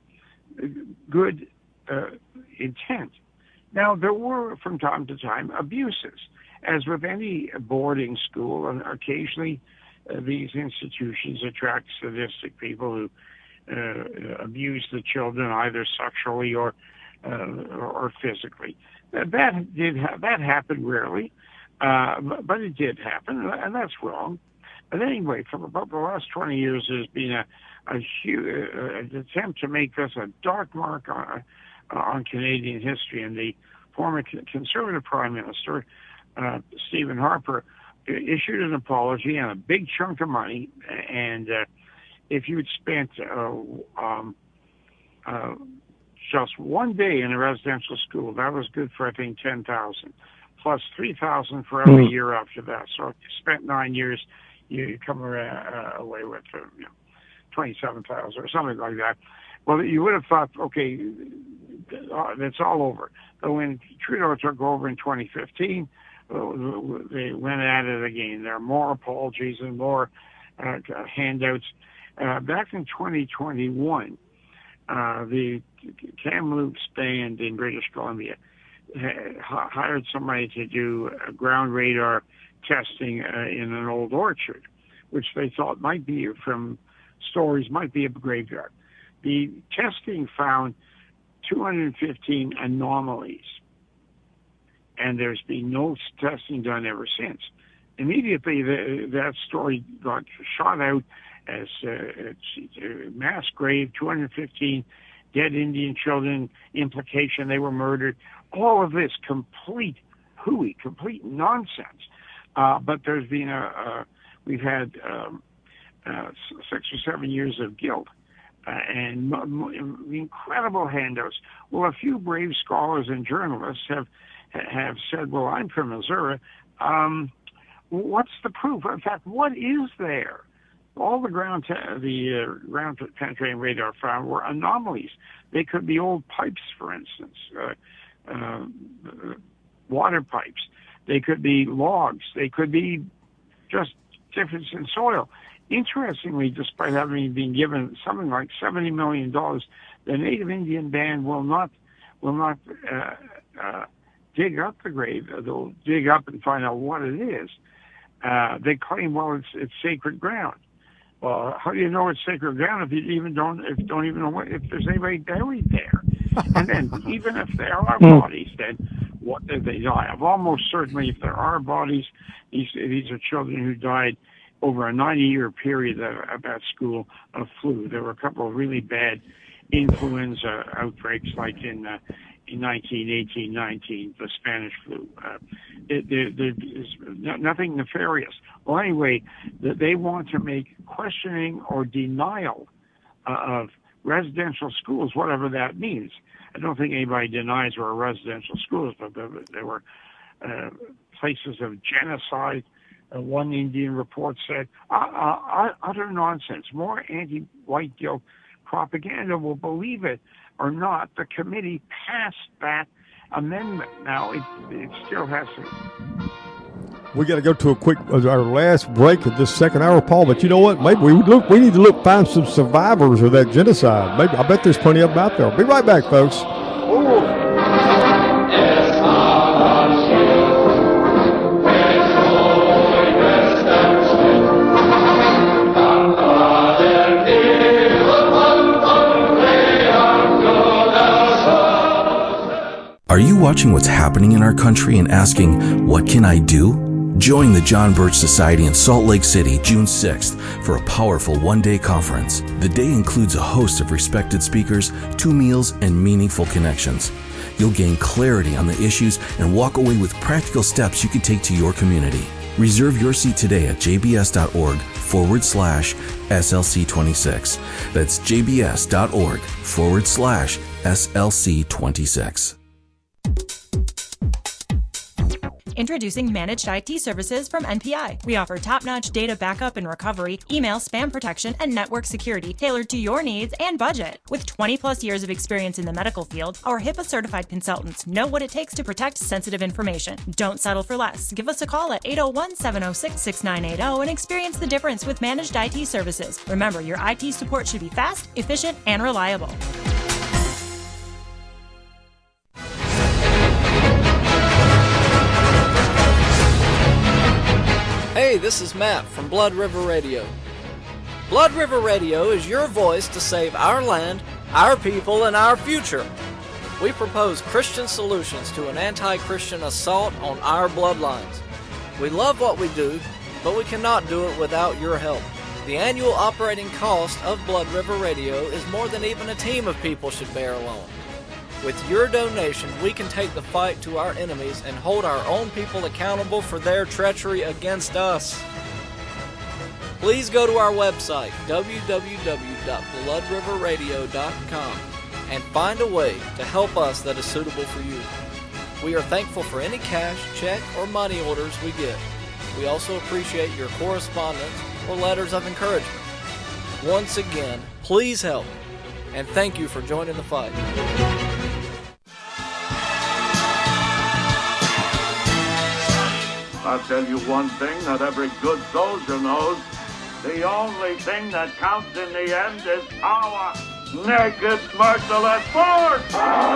good uh, intent. Now, there were, from time to time, abuses. As with any boarding school, and occasionally uh, these institutions attract sadistic people who uh, abuse the children either sexually or uh, or physically. That did ha- that happened rarely. Uh, but it did happen, and that's wrong. But anyway, for about the last twenty years, there's been a, a huge uh, an attempt to make this a dark mark on, uh, on Canadian history. And the former Conservative Prime Minister, uh, Stephen Harper, issued an apology and a big chunk of money. And uh, if you'd spent uh, um, uh, just one day in a residential school, that was good for, I think, ten thousand. Plus three thousand for every mm. year after that. So if you spent nine years, you come around, uh, away with uh, you know, twenty-seven thousand or something like that. Well, you would have thought, okay, uh, that's all over. But when Trudeau took over in twenty fifteen, uh, they went at it again. There are more apologies and more uh, handouts. Uh, back in twenty twenty-one, uh, the Kamloops Band in British Columbia hired somebody to do ground radar testing uh, in an old orchard, which they thought might be from stories, might be a graveyard. The testing found two hundred fifteen anomalies, and there's been no testing done ever since. Immediately, the, that story got shot out as uh, a mass grave, two hundred fifteen dead Indian children, implication they were murdered. All of this complete hooey, complete nonsense. Uh, but there's been a, a we've had um, uh, six or seven years of guilt uh, and m- m- incredible handouts. Well, a few brave scholars and journalists have have said, "Well, I'm from Missouri. Um, what's the proof? In fact, what is there?" All the ground te- the uh, ground penetrating radar found were anomalies. They could be old pipes, for instance. Uh, Uh, water pipes. They could be logs. They could be just difference in soil. Interestingly, despite having been given something like seventy million dollars, the Native Indian Band will not will not uh, uh, dig up the grave. They'll dig up and find out what it is. Uh, they claim, well, it's it's sacred ground. Well, how do you know it's sacred ground if you even don't if you don't even know what, if there's anybody buried there? And then even if there are bodies, then what did they die of? Almost certainly, if there are bodies, these these are children who died over a ninety-year period at, at that school of flu. There were a couple of really bad influenza outbreaks, like in uh, in nineteen eighteen nineteen, the Spanish flu. Uh, it, there, there is nothing nefarious. Well, anyway, they want to make questioning or denial uh, of residential schools, whatever that means. I don't think anybody denies there were residential schools, but there, there were uh, places of genocide. Uh, one Indian report said, uh, uh, utter nonsense, more anti-white guilt propaganda. Will believe it or not, the committee passed that amendment. Now, it, it still has to... We got to go to a quick, uh, our last break of this second hour, Paul. But you know what? Maybe we look. We need to look find some survivors of that genocide. Maybe I bet there's plenty of them out there. I'll be right back, folks. Ooh. Are you watching what's happening in our country and asking, what can I do? Join the John Birch Society in Salt Lake City, June sixth, for a powerful one-day conference. The day includes a host of respected speakers, two meals, and meaningful connections. You'll gain clarity on the issues and walk away with practical steps you can take to your community. Reserve your seat today at jbs.org forward slash SLC26. That's jbs.org forward slash SLC26. Introducing Managed I T Services from N P I. We offer top-notch data backup and recovery, email spam protection, and network security tailored to your needs and budget. With twenty plus years of experience in the medical field, our HIPAA-certified consultants know what it takes to protect sensitive information. Don't settle for less. Give us a call at eight oh one, seven oh six, six nine eight oh and experience the difference with Managed I T Services. Remember, your I T support should be fast, efficient, and reliable. Hey, this is Matt from Blood River Radio. Blood River Radio is your voice to save our land, our people, and our future. We propose Christian solutions to an anti-Christian assault on our bloodlines. We love what we do, but we cannot do it without your help. The annual operating cost of Blood River Radio is more than even a team of people should bear alone. With your donation, we can take the fight to our enemies and hold our own people accountable for their treachery against us. Please go to our website, w w w dot blood river radio dot com, and find a way to help us that is suitable for you. We are thankful for any cash, check, or money orders we get. We also appreciate your correspondence or letters of encouragement. Once again, please help, and thank you for joining the fight. I'll tell you one thing that every good soldier knows. The only thing that counts in the end is our naked, merciless force!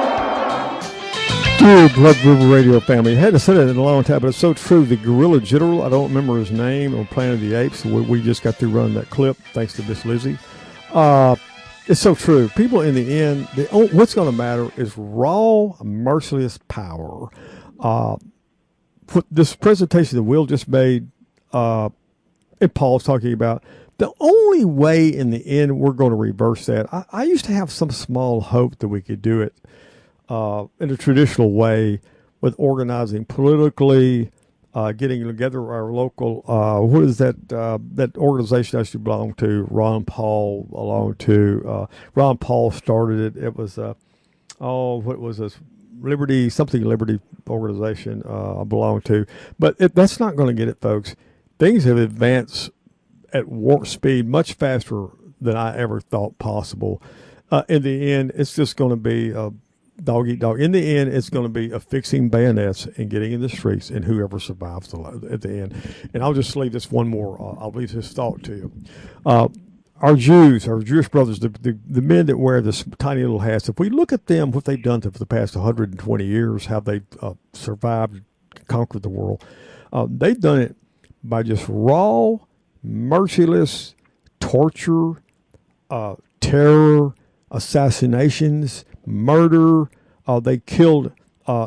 Dear Blood River Radio family, I hadn't said it in a long time, but it's so true. The guerrilla general, I don't remember his name, on Planet of the Apes. We, we just got through running that clip, thanks to Miss Lizzie. Uh, it's so true. People in the end, the, what's going to matter is raw, merciless power. Uh, This presentation that Will just made, uh, and Paul's talking about, the only way in the end we're going to reverse that, I, I used to have some small hope that we could do it uh, in a traditional way with organizing politically, uh, getting together our local, uh, what is that uh, that organization I used to belong to, Ron Paul belonged to. Uh, Ron Paul started it. It was, uh, oh, what was this? Liberty, something Liberty organization uh, I belong to. But it, that's not going to get it, folks. Things have advanced at warp speed much faster than I ever thought possible. Uh, in the end, it's just going to be a dog eat dog. In the end, it's going to be affixing bayonets and getting in the streets and whoever survives the, at the end. And I'll just leave this one more. Uh, I'll leave this thought to you. Uh, Our Jews, our Jewish brothers, the, the the men that wear this tiny little hats, if we look at them, what they've done for the past one hundred twenty years, how they've uh, survived, conquered the world, uh, they've done it by just raw, merciless torture, uh, terror, assassinations, murder. Uh, they killed uh,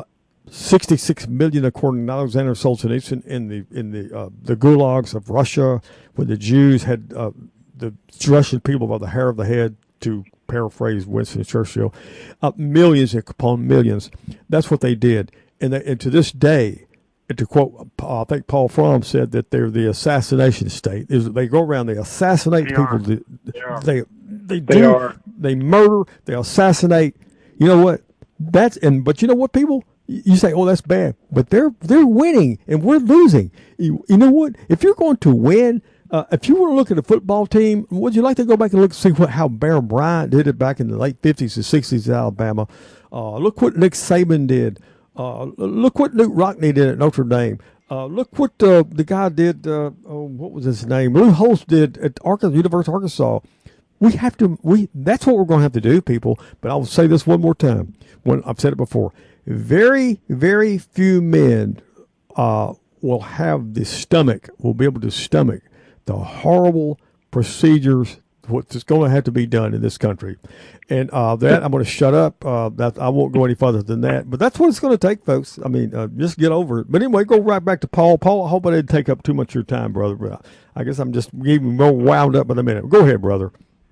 sixty-six million, according to Alexander Solzhenitsyn, in the in the uh, the gulags of Russia, when the Jews had uh, the Russian people by the hair of the head, to paraphrase Winston Churchill, uh, millions upon millions. That's what they did, and, they, and to this day, and to quote, uh, I think Paul Fromm said that they're the assassination state. There's, they go around, they assassinate They people. are. They they, they, They do. are. They murder. They assassinate. You know what? That's and but you know what, people. You say, "Oh, that's bad," but they're they're winning and we're losing. You, you know what? If you're going to win, uh, if you want to look at a football team, would you like to go back and look and see what how Bear Bryant did it back in the late fifties and sixties in Alabama? Uh, look what Nick Saban did. Uh, look what Luke Rockne did at Notre Dame. Uh, look what uh, the guy did. Uh, oh, what was his name? Lou Holtz did at Arkansas, University of Arkansas. We have to. We that's what we're going to have to do, people. But I'll say this one more time. When I've said it before. Very, very few men uh, will have the stomach, will be able to stomach the horrible procedures, what's going to have to be done in this country. And uh, that, I'm going to shut up. Uh, that I won't go any further than that. But that's what it's going to take, folks. I mean, uh, just get over it. But anyway, go right back to Paul. Paul, I hope I didn't take up too much of your time, brother. But I guess I'm just getting more wound up in a minute. Go ahead, brother.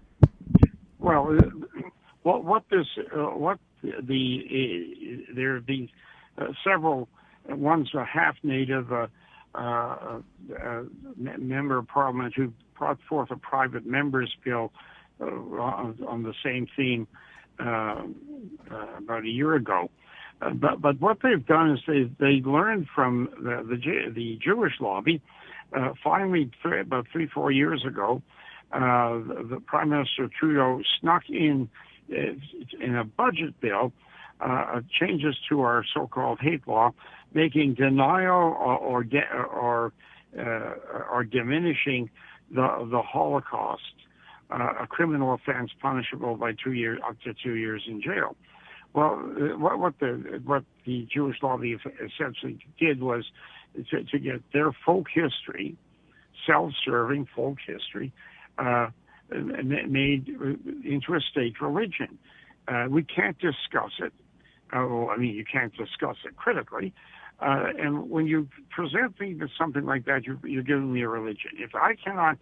Well, uh, what what this uh, what the uh, there are these uh, several uh, one's a half native uh, uh, uh, member of Parliament who brought forth a private members bill uh, on, on the same theme uh, uh, about a year ago. Uh, but but what they've done is they they learned from the the, the Jewish lobby. Uh, finally, th- about three four years ago, uh, the, the Prime Minister Trudeau snuck in. in a budget bill, uh, changes to our so-called hate law, making denial or or or, uh, or diminishing the the Holocaust uh, a criminal offense punishable by two years up to two years in jail. Well, what, what the what the Jewish lobby essentially did was to, to get their folk history, self-serving folk history. Uh, made into a state religion. Uh, we can't discuss it. Uh, well, I mean, you can't discuss it critically. Uh, and when you present me with something like that, you're, you're giving me a religion. If I cannot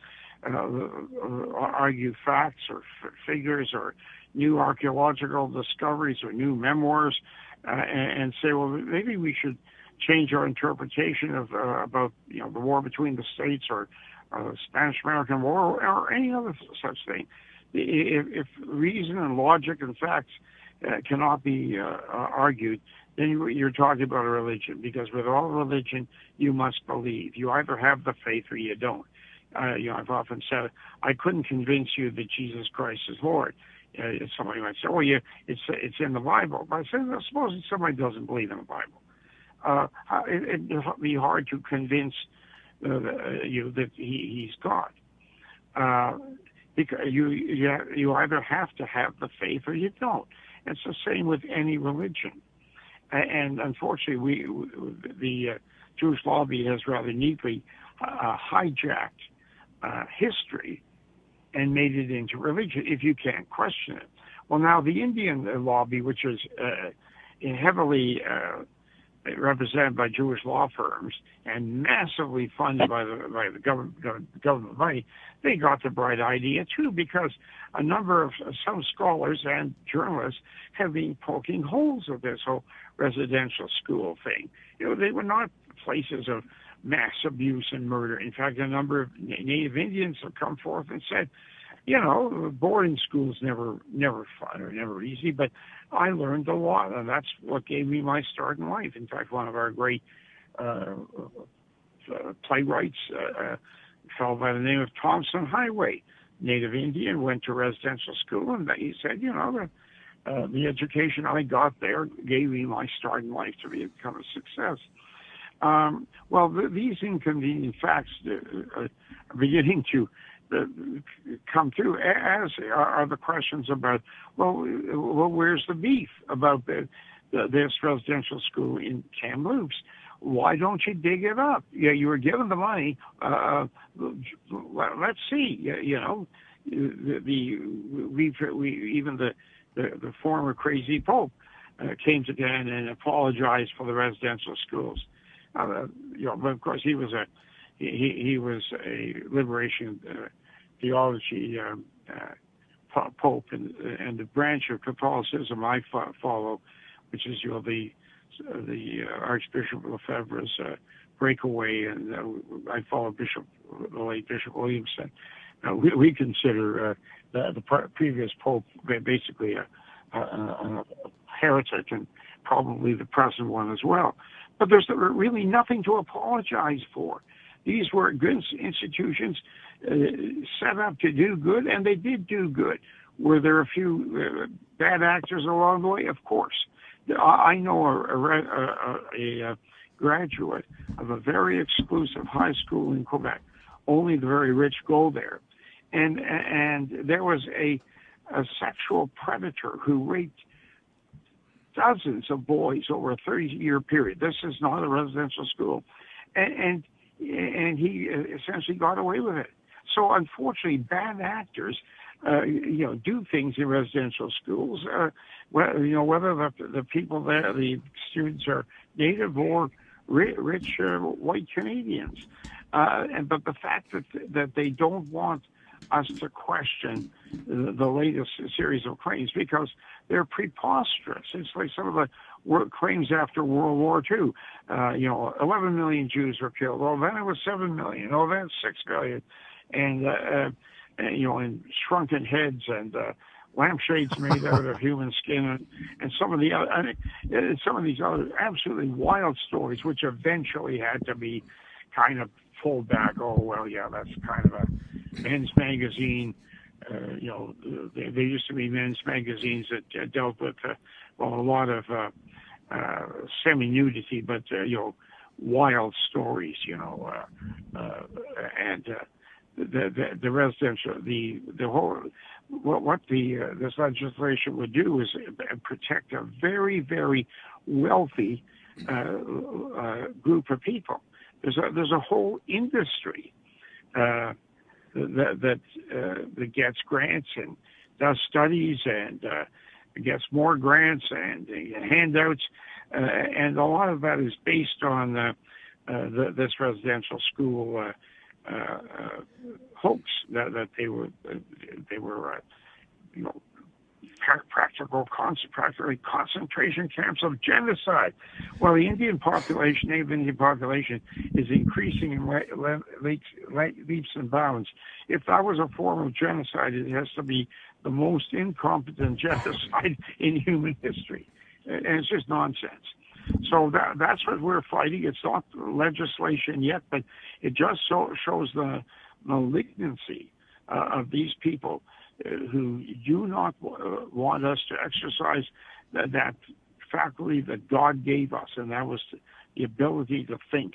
uh, argue facts or f- figures or new archaeological discoveries or new memoirs uh, and, and say, well, maybe we should change our interpretation of uh, about you know the war between the states or Uh, Spanish-American War, or, or any other such thing. If, if reason and logic and facts uh, cannot be uh, uh, argued, then you're talking about a religion. Because with all religion, you must believe. You either have the faith or you don't. Uh, you know, I've often said, I couldn't convince you that Jesus Christ is Lord. Uh, somebody might say, "Oh, yeah, it's it's in the Bible." But I say, well, suppose somebody doesn't believe in the Bible. Uh, it, it'd be hard to convince Uh, you that he, he's God, uh, because you, you you either have to have the faith or you don't. It's the same with any religion, and unfortunately, we the uh, Jewish lobby has rather neatly uh, hijacked uh, history and made it into religion. If you can't question it, well, now the Indian lobby, which is uh, heavily uh, represented by Jewish law firms and massively funded by the by the government government money, they got the bright idea too, because a number of some scholars and journalists have been poking holes of this whole residential school thing. You know, they were not places of mass abuse and murder. In fact, a number of Native Indians have come forth and said, you know, boarding school's never never fun or never easy, but I learned a lot, and that's what gave me my start in life. In fact, one of our great uh, uh, playwrights, uh, a fellow by the name of Thompson Highway, Native Indian, went to residential school, and he said, you know, the, uh, the education I got there gave me my start in life to become a success. Um, well, th- these inconvenient facts uh, are beginning to come through, as are the questions about, well, well where's the beef about the, the, this residential school in Kamloops? Why don't you dig it up? Yeah, you were given the money. Uh, let's see. You know, the, the we, we even the, the the former crazy pope uh, came to Dan and apologized for the residential schools. Uh, you know, but of course he was a he he was a liberation uh, theology um, uh, pope, and and the branch of Catholicism I fo- follow, which is you know the the uh, Archbishop Lefebvre's uh, breakaway, and uh, I follow Bishop the late Bishop Williamson. Uh, we, we consider uh, the, the pre- previous pope basically a, a, a heretic, and probably the present one as well. But there's really nothing to apologize for. These were good institutions uh, set up to do good, and they did do good. Were there a few uh, bad actors along the way? Of course. I know a, a, a, a graduate of a very exclusive high school in Quebec. Only the very rich go there. And and there was a, a sexual predator who raped dozens of boys over a thirty-year period. This is not a residential school. And, and and he essentially got away with it. So unfortunately, bad actors, uh, you know, do things in residential schools. Uh, well, you know, whether the, the people there, the students are native or rich, rich uh, white Canadians. Uh, and but the fact that that they don't want us to question the, the latest series of claims because they're preposterous. It's like some of the war, claims after World War Two. Uh, you know, eleven million Jews were killed. Oh, then it was seven million. Oh, then six million. And, uh, uh, and you know, and shrunken heads and uh, lampshades made out of human skin, and, and some of the other, I mean, some of these other absolutely wild stories, which eventually had to be kind of pulled back. Oh, well, yeah, that's kind of a men's magazine. Uh, you know, there, there used to be men's magazines that uh, dealt with, uh, well, a lot of uh, uh, semi-nudity, but, uh, you know, wild stories, you know, uh, uh, and uh, the, the the residential, the the whole, what, what the uh, this legislation would do is protect a very, very wealthy uh, uh, group of people. There's a, there's a whole industry uh, that that, uh, that gets grants and does studies and uh, gets more grants and uh, handouts, uh, and a lot of that is based on uh, uh, the, this residential school uh, uh, uh, hoax that, that they were uh, they were uh, you know. practical, practically concentration camps of genocide. Well, the Indian population, Native Indian population, is increasing in leaps, leaps and bounds. If that was a form of genocide, it has to be the most incompetent genocide in human history. And it's just nonsense. So that, that's what we're fighting. It's not legislation yet, but it just so, shows the malignancy uh, of these people who do not want us to exercise that, that faculty that God gave us, and that was the ability to think.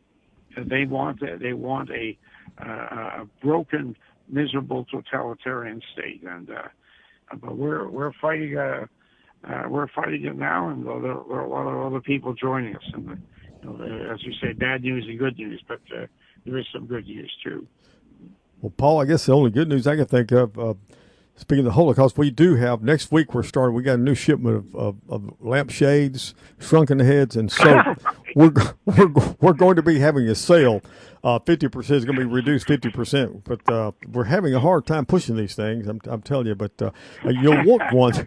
They want a, they want a, uh, a broken, miserable totalitarian state, and uh, but we're we're fighting uh, uh, we're fighting it now, and there are a lot of other people joining us. And you know, as you say, bad news and good news, but uh, there is some good news too. Well, Paul, I guess the only good news I can think of, uh, speaking of the Holocaust, we do have, next week we're starting, we got a new shipment of, of, of lampshades, shrunken heads, and soap. we're, we're, we're going to be having a sale. Uh, fifty percent is going to be reduced fifty percent, but uh, we're having a hard time pushing these things, I'm, I'm telling you, but uh, you'll want one.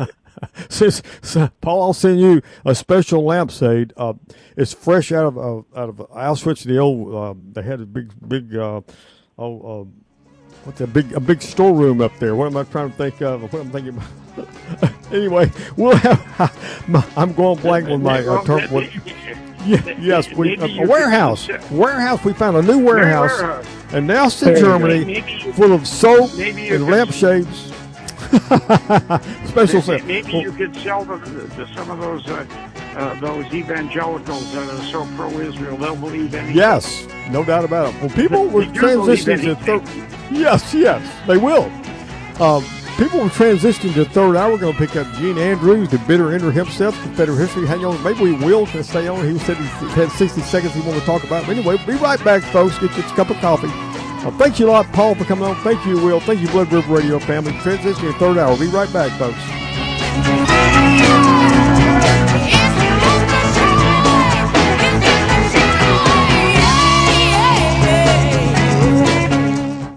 Since so, Paul, I'll send you a special lampshade. Uh, it's fresh out of uh, out of Auschwitz. The old uh, they had a big big uh, oh uh, what's a big a big storeroom up there. What am I trying to think of? What am I thinking about? Anyway, we'll have. I'm going blank with my uh, term. With, yeah, yes, we, uh, a warehouse. Warehouse. We found a new warehouse, and now it's in Germany, full of soap and lampshades. Special maybe, maybe well, you could sell them to some of those uh, uh, those evangelicals that are so pro-Israel. They'll believe anything. Yes, no doubt about it. Well, people were transitioning to third. Yes, yes, they will. Um, people were transitioning to third hour. We're going to pick up Gene Andrews, the bitter ender himself, Confederate history. Hang on, maybe we will can stay on. He said he had sixty seconds he wanted to talk about. But anyway, be right back, folks. Get you a cup of coffee. Uh, thank you a lot, Paul, for coming on. Thank you, Will. Thank you, Blood River Radio family. Transitioning to third hour. Be right back, folks.